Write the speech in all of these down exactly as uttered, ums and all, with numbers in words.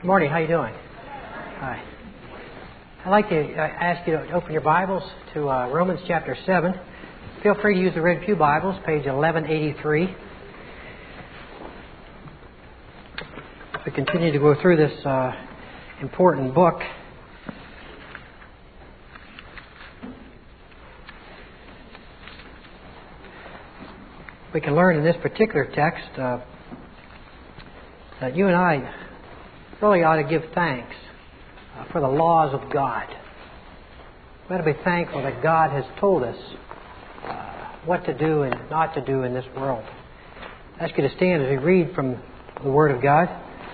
Good morning. How you doing? Hi. I'd like to uh, ask you to open your Bibles to uh, Romans chapter seven. Feel free to use the Red Pew Bibles, page eleven eighty-three. We continue to go through this uh, important book. We can learn in this particular text uh, that you and I really ought to give thanks uh, for the laws of God. We ought to be thankful that God has told us uh, what to do and not to do in this world. I ask you to stand as we read from the Word of God.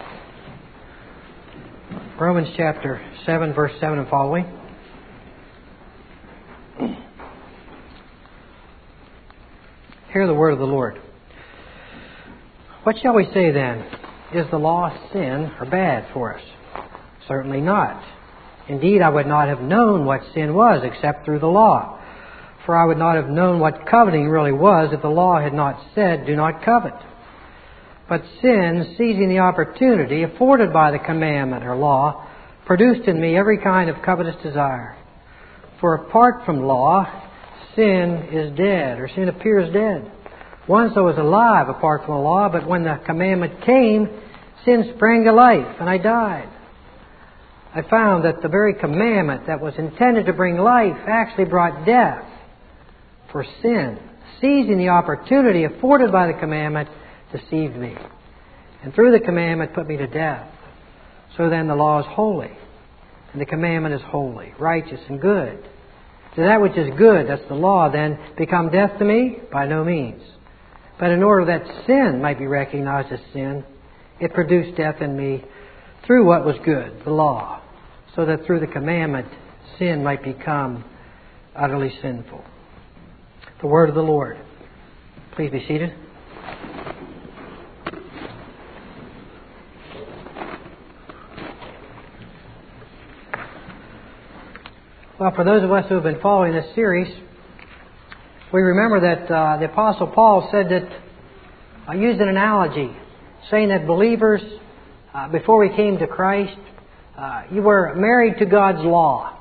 Romans chapter seven, verse seven and following. Hear the word of the Lord. What shall we say then? Is the law sin or bad for us? Certainly not. Indeed, I would not have known what sin was except through the law. For I would not have known what coveting really was if the law had not said, do not covet. But sin, seizing the opportunity afforded by the commandment or law, produced in me every kind of covetous desire. For apart from law, sin is dead, or sin appears dead. Once I was alive apart from the law, but when the commandment came, sin sprang to life, and I died. I found that the very commandment that was intended to bring life actually brought death. For sin, seizing the opportunity afforded by the commandment, deceived me, and through the commandment put me to death. So then the law is holy, and the commandment is holy, righteous, and good. To that which is good, that's the law, then, become death to me? By no means. But in order that sin might be recognized as sin, it produced death in me through what was good, the law, so that through the commandment, sin might become utterly sinful. The word of the Lord. Please be seated. Well, for those of us who have been following this series, we remember that uh, the Apostle Paul said that, I used an analogy, saying that believers, uh, before we came to Christ, uh, you were married to God's law.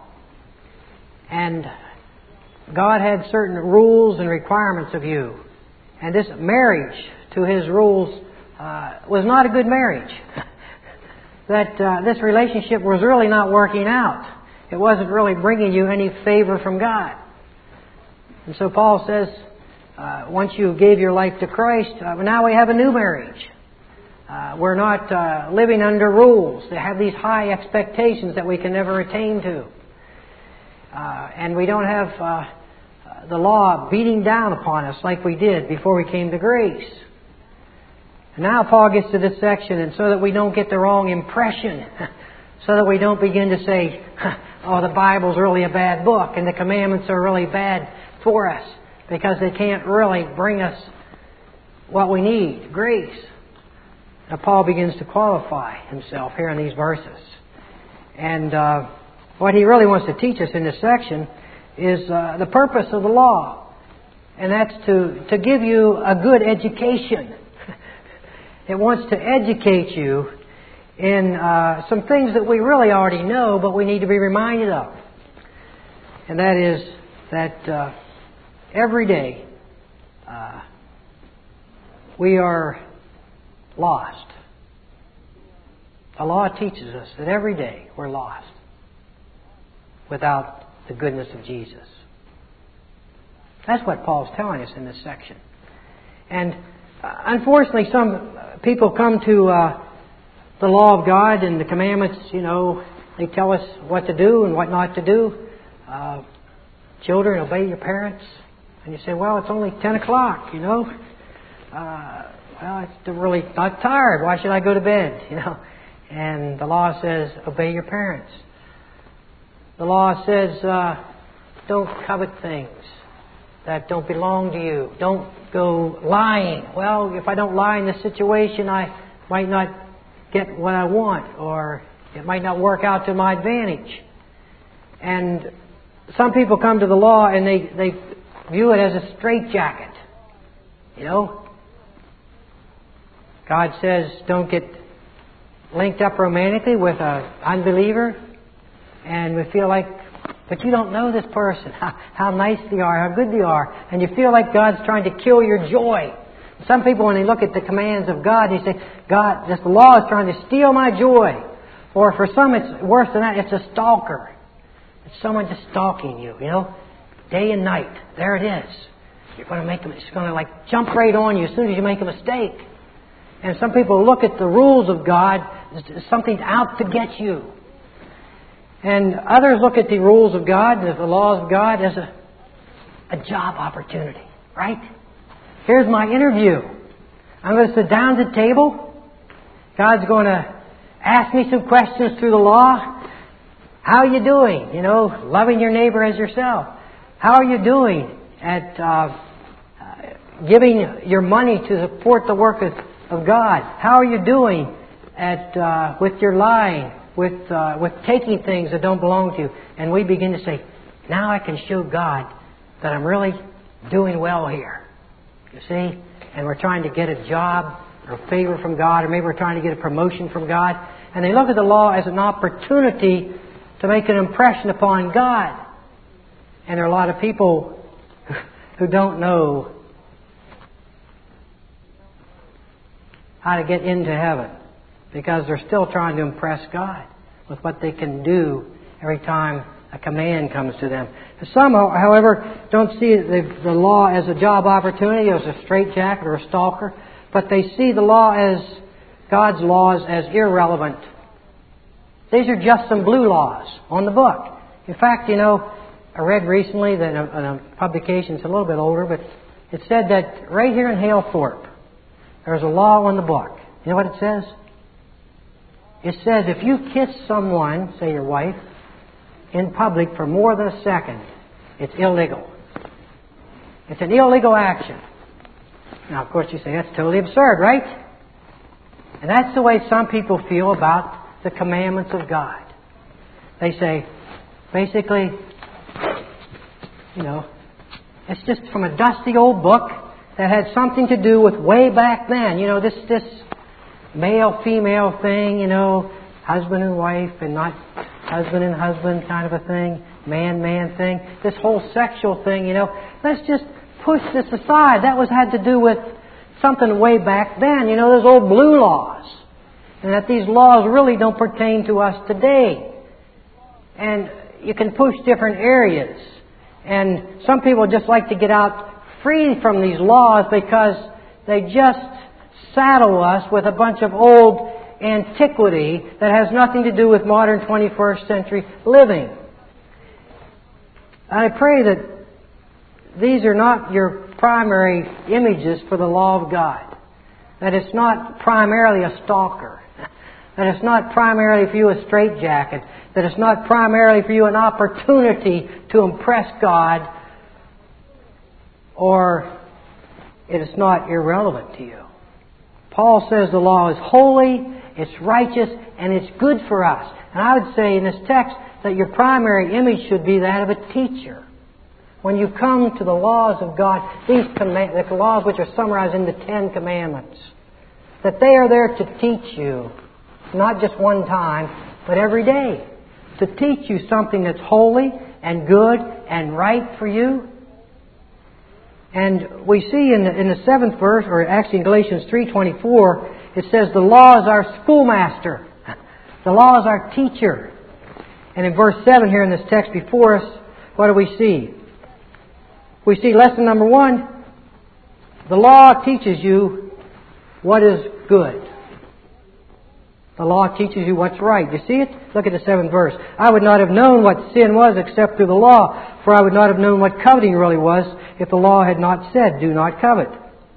And God had certain rules and requirements of you. And this marriage to His rules uh, was not a good marriage. that uh, this relationship was really not working out. It wasn't really bringing you any favor from God. And so Paul says, uh, once you gave your life to Christ, uh, now we have a new marriage. Uh, we're not uh, living under rules. They have these high expectations that we can never attain to. Uh, and we don't have uh, the law beating down upon us like we did before we came to grace. And now Paul gets to this section, and so that we don't get the wrong impression, so that we don't begin to say, oh, the Bible's really a bad book and the commandments are really bad for us because they can't really bring us what we need, grace. Now Paul begins to qualify himself here in these verses. And uh, what he really wants to teach us in this section is uh, the purpose of the law. And that's to, to give you a good education. It wants to educate you in uh, some things that we really already know, but we need to be reminded of. And that is that uh, every day uh, we are lost. The law teaches us that every day we're lost without the goodness of Jesus. That's what Paul's telling us in this section. And uh, unfortunately, some people come to uh, the law of God and the commandments, you know, they tell us what to do and what not to do. Uh, children, obey your parents. And you say, well, it's only ten o'clock, you know. Uh, well, it's really not tired. Why should I go to bed, you know? And the law says, obey your parents. The law says, uh, don't covet things that don't belong to you. Don't go lying. Well, if I don't lie in this situation, I might not get what I want, or it might not work out to my advantage. And some people come to the law and they, they view it as a straitjacket. You know? God says, don't get linked up romantically with an unbeliever, and we feel like, but you don't know this person, how, how nice they are, how good they are, and you feel like God's trying to kill your joy. Some people, when they look at the commands of God, they say, God, this law is trying to steal my joy. Or for some, it's worse than that, it's a stalker. It's someone just stalking you, you know, day and night. There it is. You're going to make them, it's going to like jump right on you as soon as you make a mistake. And some people look at the rules of God as something out to get you. And others look at the rules of God, the laws of God, as a, a job opportunity, right? Here's my interview. I'm going to sit down at the table. God's going to ask me some questions through the law. How are you doing? You know, loving your neighbor as yourself. How are you doing at uh, giving your money to support the work of, of God? How are you doing at uh, with your lying, with uh, with taking things that don't belong to you? And we begin to say, now I can show God that I'm really doing well here. You see? And we're trying to get a job or favor from God, or maybe we're trying to get a promotion from God. And they look at the law as an opportunity to make an impression upon God. And there are a lot of people who don't know how to get into heaven because they're still trying to impress God with what they can do every time a command comes to them. Some, however, don't see the, the law as a job opportunity, as a straitjacket or a stalker, but they see the law as God's laws as irrelevant. These are just some blue laws on the book. In fact, you know, I read recently that in a, in a publication, it's a little bit older, but it said that right here in Halethorpe, there's a law on the book. You know what it says? It says if you kiss someone, say your wife, in public for more than a second, it's illegal. It's an illegal action. Now, of course, you say that's totally absurd, right? And that's the way some people feel about the commandments of God. They say, basically, you know, it's just from a dusty old book that had something to do with way back then. You know, this this male-female thing, you know, husband and wife and not husband and husband kind of a thing, man-man thing. This whole sexual thing, you know, let's just push this aside. That was had to do with something way back then. You know, those old blue laws. And that these laws really don't pertain to us today. And you can push different areas. And some people just like to get out free from these laws because they just saddle us with a bunch of old antiquity that has nothing to do with modern twenty-first century living. I pray that these are not your primary images for the law of God. That it's not primarily a stalker. That it's not primarily for you a straitjacket. That it's not primarily for you an opportunity to impress God. Or it is not irrelevant to you. Paul says the law is holy, it's righteous, and it's good for us. And I would say in this text that your primary image should be that of a teacher. When you come to the laws of God, these command, the laws which are summarized in the Ten Commandments, that they are there to teach you, not just one time, but every day, to teach you something that's holy and good and right for you. And we see in the, in the seventh verse, or actually in Galatians three twenty-four, it says the law is our schoolmaster. The law is our teacher. And in verse seven here in this text before us, what do we see? We see lesson number one, the law teaches you what is good. The law teaches you what's right. You see it? Look at the seventh verse. I would not have known what sin was except through the law, for I would not have known what coveting really was if the law had not said, do not covet.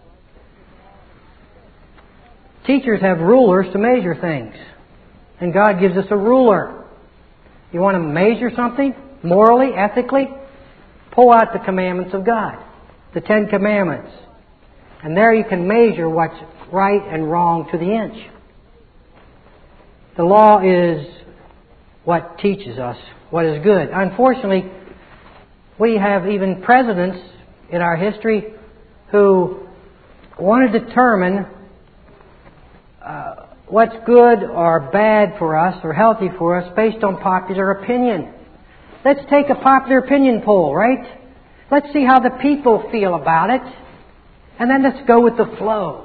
Teachers have rulers to measure things. And God gives us a ruler. You want to measure something morally, ethically? Pull out the commandments of God. The Ten Commandments. And there you can measure what's right and wrong to the inch. The law is what teaches us what is good. Unfortunately, we have even presidents in our history who want to determine uh, what's good or bad for us or healthy for us based on popular opinion. Let's take a popular opinion poll, right? Let's see how the people feel about it. And then let's go with the flow.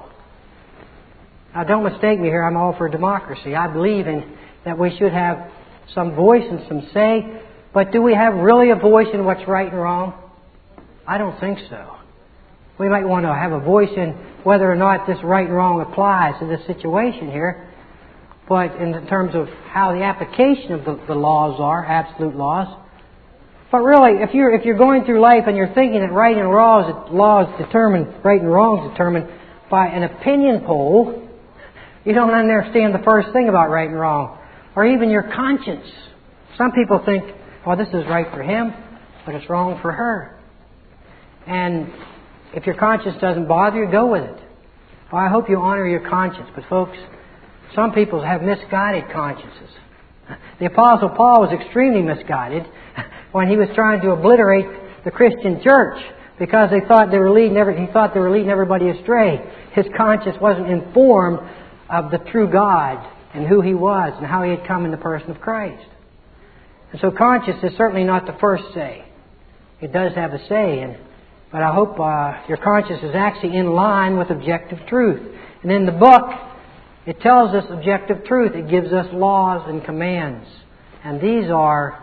Now, don't mistake me here. I'm all for democracy. I believe in that we should have some voice and some say. But do we have really a voice in what's right and wrong? I don't think so. We might want to have a voice in whether or not this right and wrong applies to this situation here. But in terms of how the application of the, the laws are, absolute laws. But really, if you're if you're going through life and you're thinking that right and wrong is laws determined, right and wrong is determined by an opinion poll, you don't understand the first thing about right and wrong, or even your conscience. Some people think, well, this is right for him, but it's wrong for her. And if your conscience doesn't bother you, go with it. Well, I hope you honor your conscience. But folks, some people have misguided consciences. The Apostle Paul was extremely misguided when he was trying to obliterate the Christian church because they thought they were leading every, he thought they were leading everybody astray. His conscience wasn't informed of the true God and who He was and how He had come in the person of Christ. And so conscience is certainly not the first say. It does have a say, and but I hope uh, your conscience is actually in line with objective truth. And in the book, it tells us objective truth. It gives us laws and commands. And these are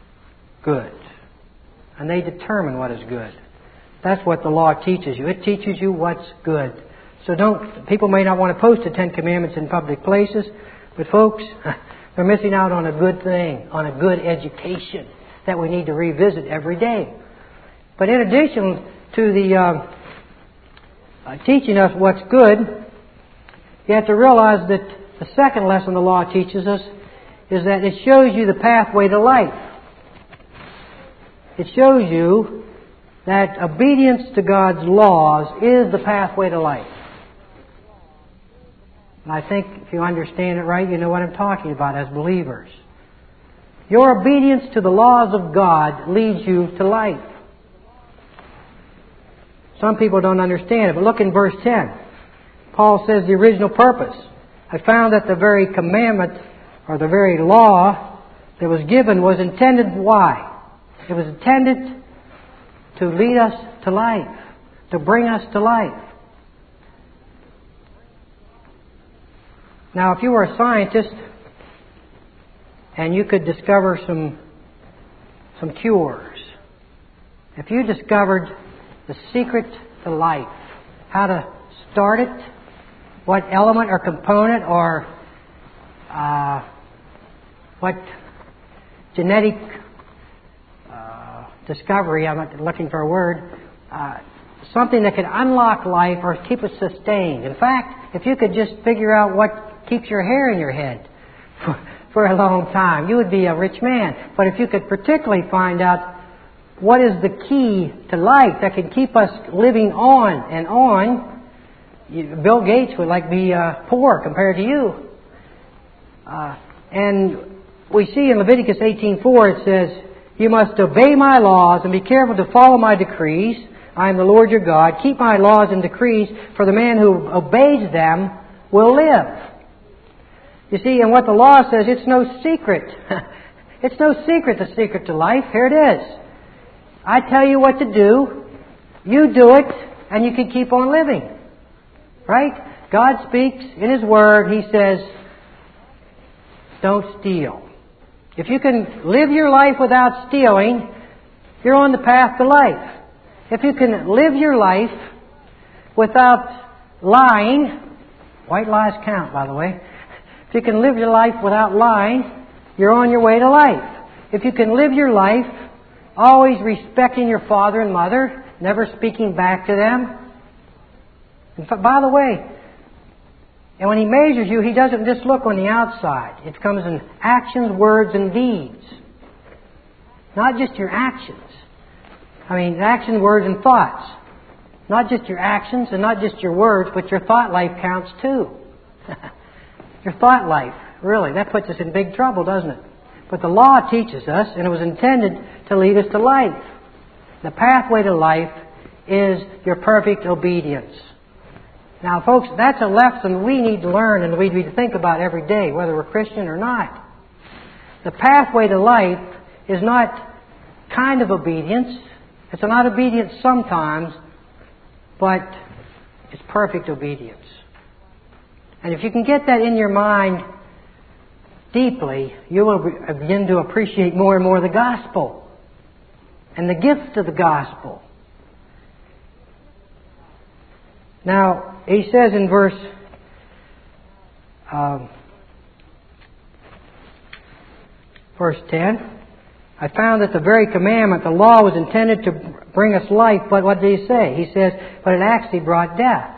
good. And they determine what is good. That's what the law teaches you. It teaches you what's good. So don't, people may not want to post the Ten Commandments in public places, but folks, they're missing out on a good thing, on a good education that we need to revisit every day. But in addition to the uh, uh, teaching us what's good, you have to realize that the second lesson the law teaches us is that it shows you the pathway to life. It shows you that obedience to God's laws is the pathway to life. And I think if you understand it right, you know what I'm talking about as believers. Your obedience to the laws of God leads you to life. Some people don't understand it, but look in verse ten. Paul says the original purpose. I found that the very commandment or the very law that was given was intended why? It was intended to lead us to life, to bring us to life. Now, if you were a scientist and you could discover some some cures, if you discovered the secret to life, how to start it, what element or component or uh, what genetic uh, discovery, I'm not looking for a word, uh, something that could unlock life or keep it sustained. In fact, if you could just figure out what keeps your hair in your head for, for a long time, you would be a rich man. But if you could particularly find out what is the key to life that can keep us living on and on, you, Bill Gates would like be uh, poor compared to you. Uh, and we see in Leviticus eighteen four it says, "You must obey my laws and be careful to follow my decrees. I am the Lord your God. Keep my laws and decrees, for the man who obeys them will live." You see, and what the law says, it's no secret. It's no secret, the secret to life. Here it is. I tell you what to do, you do it, and you can keep on living. Right? God speaks in His Word. He says, don't steal. If you can live your life without stealing, you're on the path to life. If you can live your life without lying, white lies count, by the way. If you can live your life without lying, you're on your way to life. If you can live your life always respecting your father and mother, never speaking back to them. And by the way, and when He measures you, He doesn't just look on the outside. It comes in actions, words, and deeds. Not just your actions. I mean, actions, words, and thoughts. Not just your actions and not just your words, but your thought life counts too. Your thought life, really, that puts us in big trouble, doesn't it? But the law teaches us, and it was intended to lead us to life. The pathway to life is your perfect obedience. Now, folks, that's a lesson we need to learn and we need to think about every day, whether we're Christian or not. The pathway to life is not kind of obedience. It's not obedience sometimes, but it's perfect obedience. And if you can get that in your mind deeply, you will begin to appreciate more and more the gospel and the gift of the gospel. Now, he says in verse um, verse ten, I found that the very commandment, the law, was intended to bring us life, but what did he say? He says, but it actually brought death.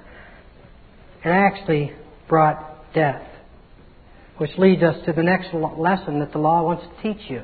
It actually brought death. Which leads us to the next lesson that the law wants to teach you.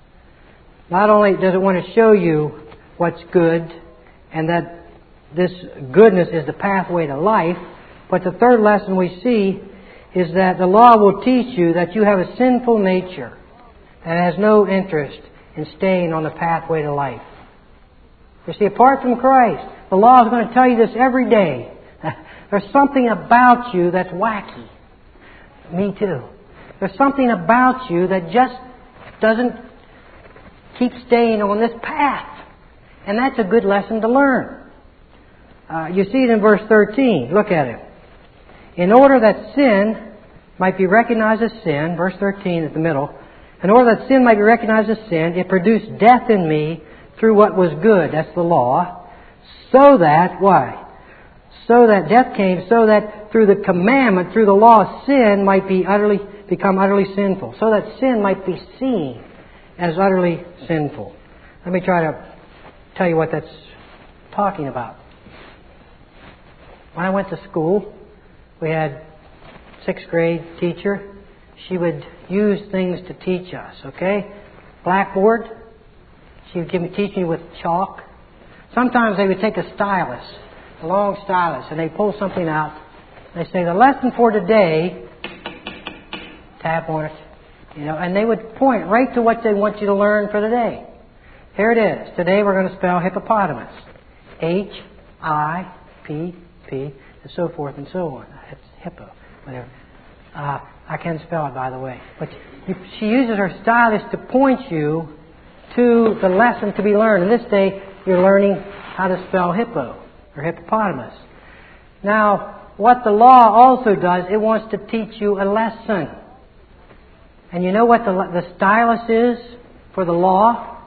Not only does it want to show you what's good and that this goodness is the pathway to life, but the third lesson we see is that the law will teach you that you have a sinful nature that has no interest in staying on the pathway to life. You see, apart from Christ, the law is going to tell you this every day. There's something about you that's wacky. Me too. There's something about you that just doesn't keep staying on this path. And that's a good lesson to learn. Uh, you see it in verse thirteen. Look at it. In order that sin might be recognized as sin, verse thirteen at the middle, in order that sin might be recognized as sin, it produced death in me through what was good, that's the law, so that, why? So that death came, so that through the commandment, through the law, sin might be utterly, become utterly sinful. So that sin might be seen as utterly sinful. Let me try to tell you what that's talking about. When I went to school, we had sixth grade teacher. She would use things to teach us, okay? Blackboard. She would give me, teach me with chalk. Sometimes they would take a stylus, a long stylus, and they pull something out. They say, the lesson for today, tap on it, you know, and they would point right to what they want you to learn for the day. Here it is. Today we're going to spell hippopotamus. H I P P, and so forth and so on. It's hippo, whatever. Uh, I can spell it, by the way. But she uses her stylus to point you to the lesson to be learned. And this day, you're learning how to spell hippo, or hippopotamus. Now, what the law also does, it wants to teach you a lesson. And you know what the, the stylus is for the law?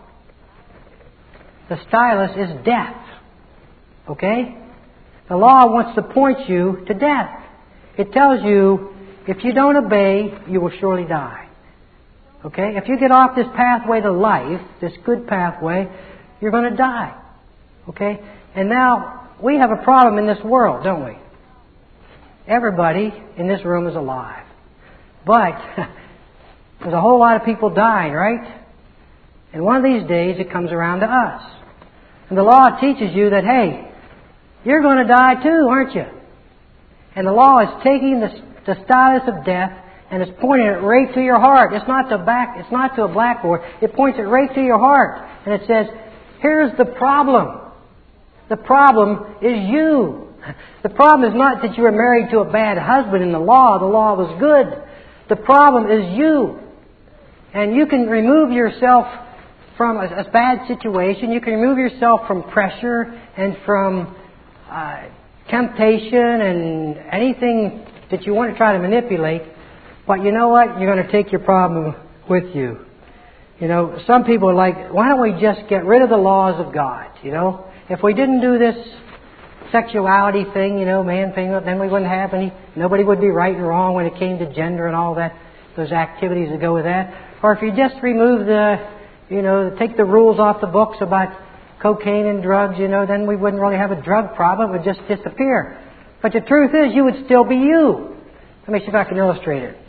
The stylus is death. Okay? The law wants to point you to death. It tells you, if you don't obey, you will surely die. Okay? If you get off this pathway to life, this good pathway, you're going to die. Okay? And now, we have a problem in this world, don't we? Everybody in this room is alive. But there's a whole lot of people dying, right? And one of these days it comes around to us. And the law teaches you that, hey, you're going to die too, aren't you? And the law is taking the, the stylus of death and it's pointing it right to your heart. It's not to back. It's not to a blackboard. It points it right to your heart, and it says, "Here's the problem. The problem is you. The problem is not that you were married to a bad husband in the law. The law was good. The problem is you, and you can remove yourself from a, a bad situation. You can remove yourself from pressure and from uh, temptation and anything that you want to try to manipulate. But you know what? You're going to take your problem with you. You know, some people are like, why don't we just get rid of the laws of God? You know, if we didn't do this sexuality thing, you know, man thing, then we wouldn't have any, nobody would be right and wrong when it came to gender and all that, those activities that go with that. Or if you just remove the, you know, take the rules off the books about cocaine and drugs, you know, then we wouldn't really have a drug problem. It would just disappear. But the truth is, you would still be you. Let me see if I can illustrate it.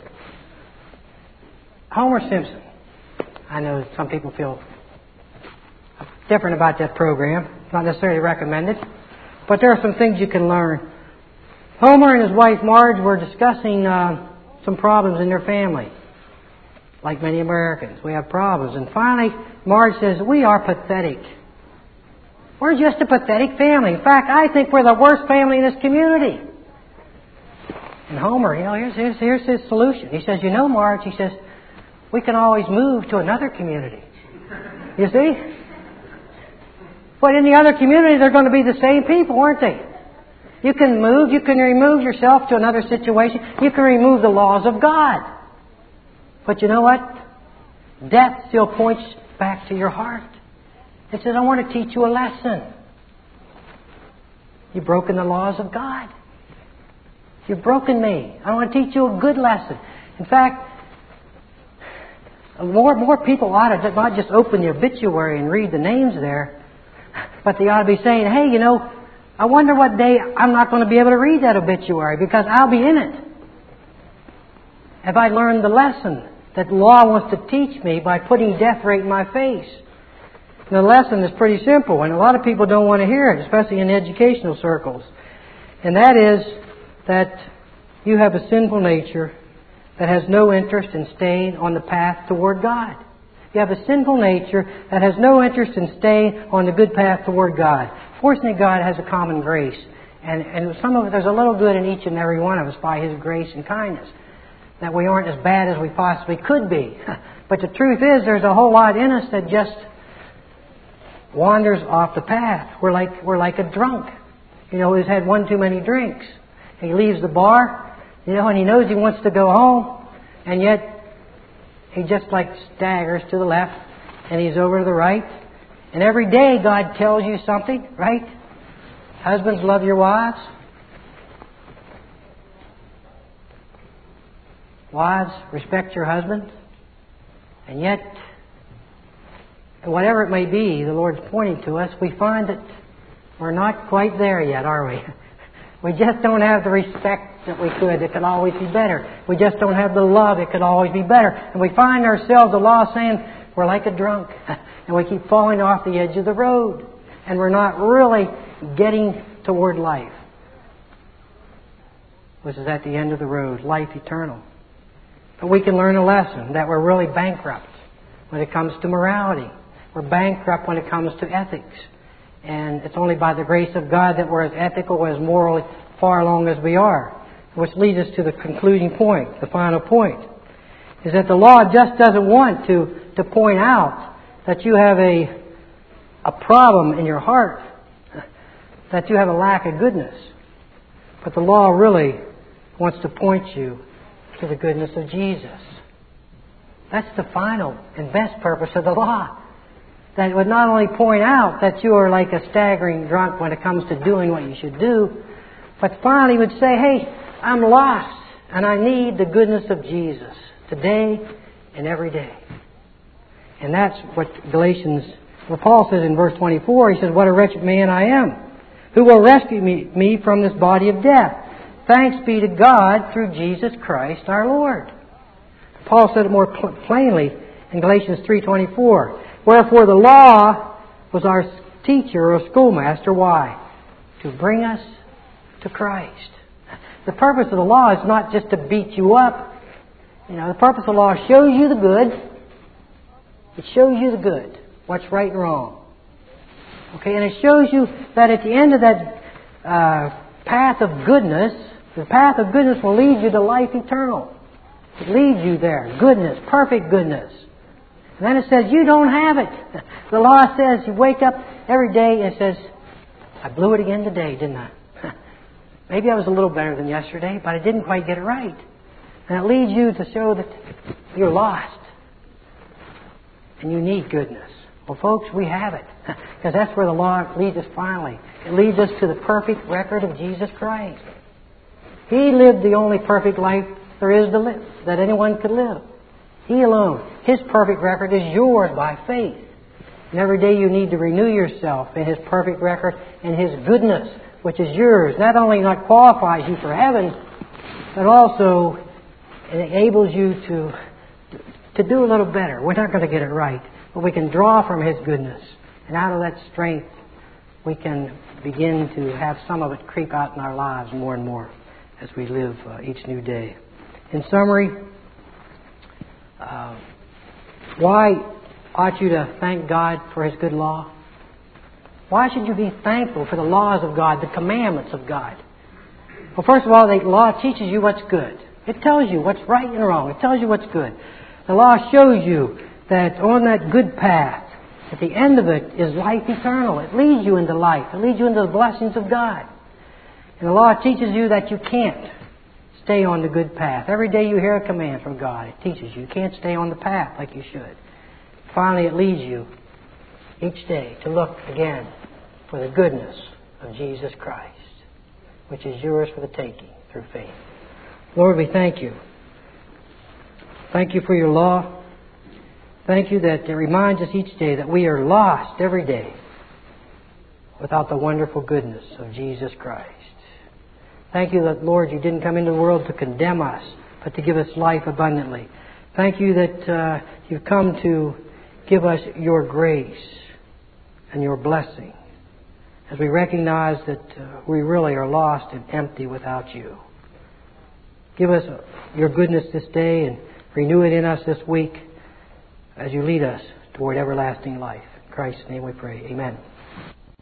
Homer Simpson. I know some people feel different about that program. Not necessarily recommended. But there are some things you can learn. Homer and his wife Marge were discussing uh, some problems in their family. Like many Americans, we have problems. And finally, Marge says, we are pathetic. We're just a pathetic family. In fact, I think we're the worst family in this community. And Homer, you know, here's, here's, here's his solution. He says, you know, Marge, he says, we can always move to another community. You see? But in the other community, they're going to be the same people, aren't they? You can move, you can remove yourself to another situation. You can remove the laws of God. But you know what? Death still points back to your heart. It says, I want to teach you a lesson. You've broken the laws of God. You've broken me. I want to teach you a good lesson. In fact, more more people ought to not just open the obituary and read the names there, but they ought to be saying, hey, you know, I wonder what day I'm not going to be able to read that obituary because I'll be in it. Have I learned the lesson that the law wants to teach me by putting death right in my face? And the lesson is pretty simple, and a lot of people don't want to hear it, especially in educational circles. And that is that you have a sinful nature that has no interest in staying on the path toward God. You have a sinful nature that has no interest in staying on the good path toward God. Fortunately, God has a common grace. And, and some of it, there's a little good in each and every one of us by His grace and kindness. That we aren't as bad as we possibly could be. But the truth is, there's a whole lot in us that just wanders off the path. We're like, we're like a drunk, you know, who's had one too many drinks. He leaves the bar, you know, and he knows he wants to go home, and yet he just like staggers to the left, and he's over to the right. And every day God tells you something, right? Husbands, love your wives. Wives, respect your husbands. And yet, whatever it may be, the Lord's pointing to us, we find that we're not quite there yet, are we? We just don't have the respect that we could. It could always be better. We just don't have the love. It could always be better. And we find ourselves, the law saying, we're like a drunk. And we keep falling off the edge of the road. And we're not really getting toward life, which is at the end of the road, life eternal. But we can learn a lesson that we're really bankrupt when it comes to morality. We're bankrupt when it comes to ethics. And it's only by the grace of God that we're as ethical, as moral, far along as we are. Which leads us to the concluding point, the final point, is that the law just doesn't want to, to point out that you have a, a problem in your heart, that you have a lack of goodness. But the law really wants to point you to the goodness of Jesus. That's the final and best purpose of the law. That it would not only point out that you are like a staggering drunk when it comes to doing what you should do, but finally would say, hey, I'm lost and I need the goodness of Jesus today and every day. And that's what Galatians, well, Paul says in verse twenty-four, he says, what a wretched man I am. Who will rescue me, me from this body of death? Thanks be to God through Jesus Christ our Lord. Paul said it more pl- plainly in Galatians three twenty-four. Wherefore the law was our teacher or schoolmaster. Why? To bring us to Christ. The purpose of the law is not just to beat you up. You know, the purpose of the law shows you the good. It shows you the good. What's right and wrong. Okay, and it shows you that at the end of that uh, path of goodness, the path of goodness will lead you to life eternal. It leads you there. Goodness, perfect goodness. And then it says, you don't have it. The law says, you wake up every day and it says, I blew it again today, didn't I? Maybe I was a little better than yesterday, but I didn't quite get it right. And it leads you to show that you're lost. And you need goodness. Well, folks, we have it. Because that's where the law leads us finally. It leads us to the perfect record of Jesus Christ. He lived the only perfect life there is to live, that anyone could live. He alone. His perfect record is yours by faith. And every day you need to renew yourself in His perfect record and His goodness, which is yours. Not only not qualifies you for heaven, but also enables you to, to do a little better. We're not going to get it right, but we can draw from His goodness. And out of that strength, we can begin to have some of it creep out in our lives more and more as we live uh, each new day. In summary, Uh, why ought you to thank God for His good law? Why should you be thankful for the laws of God, the commandments of God? Well, first of all, the law teaches you what's good. It tells you what's right and wrong. It tells you what's good. The law shows you that on that good path, at the end of it is life eternal. It leads you into life. It leads you into the blessings of God. And the law teaches you that you can't stay on the good path. Every day you hear a command from God, it teaches you you can't stay on the path like you should. Finally, it leads you each day to look again for the goodness of Jesus Christ, which is yours for the taking through faith. Lord, we thank you. Thank you for your law. Thank you that it reminds us each day that we are lost every day without the wonderful goodness of Jesus Christ. Thank you that, Lord, you didn't come into the world to condemn us, but to give us life abundantly. Thank you that uh, you've come to give us your grace and your blessing as we recognize that uh, we really are lost and empty without you. Give us your goodness this day and renew it in us this week as you lead us toward everlasting life. In Christ's name we pray. Amen.